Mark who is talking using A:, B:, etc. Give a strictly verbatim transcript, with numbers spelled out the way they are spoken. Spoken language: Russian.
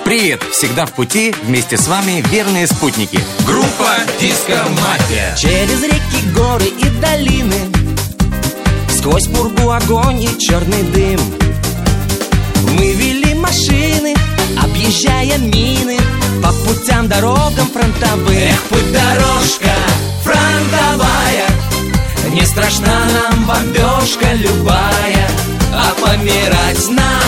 A: Привет! Всегда в пути, вместе с вами верные спутники.
B: Группа «Диско Мафия».
C: Через реки, горы и долины, сквозь пургу, огонь и черный дым, мы вели машины, объезжая мины, по путям, дорогам фронтовым.
B: Эх, путь-дорожка фронтовая,
C: не страшна нам бомбежка любая,
B: а помирать нам